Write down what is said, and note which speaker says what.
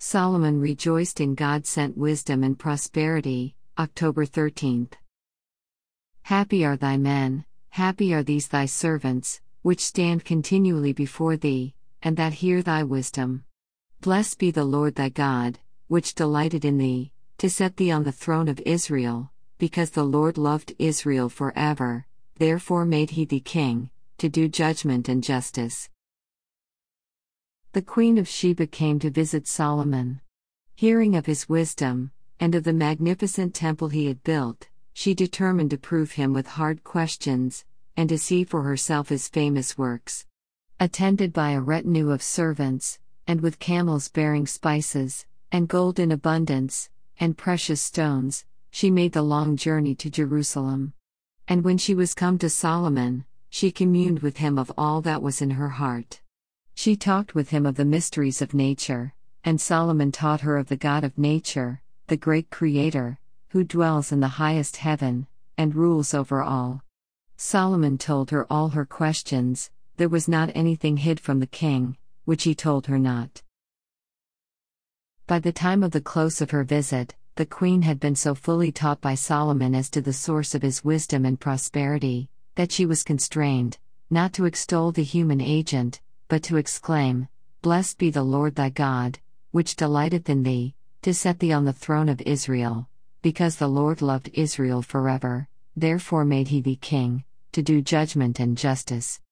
Speaker 1: Solomon rejoiced in God sent wisdom and prosperity. October 13th. Happy are thy men, happy are these thy servants, which stand continually before thee, and that hear thy wisdom. Blessed be the Lord thy God, which delighted in thee, to set thee on the throne of Israel, because the Lord loved Israel forever, therefore made he thee king, to do judgment and justice. The Queen of Sheba came to visit Solomon. Hearing of his wisdom, and of the magnificent temple he had built, she determined to prove him with hard questions, and to see for herself his famous works. Attended by a retinue of servants, and with camels bearing spices, and gold in abundance, and precious stones, she made the long journey to Jerusalem. And when she was come to Solomon, she communed with him of all that was in her heart. She talked with him of the mysteries of nature, and Solomon taught her of the God of nature, the great Creator, who dwells in the highest heaven, and rules over all. Solomon told her all her questions, there was not anything hid from the king, which he told her not. By the time of the close of her visit, the queen had been so fully taught by Solomon as to the source of his wisdom and prosperity, that she was constrained, not to extol the human agent, but to exclaim, Blessed be the Lord thy God, which delighteth in thee, to set thee on the throne of Israel, because the Lord loved Israel forever, therefore made he thee king, to do judgment and justice.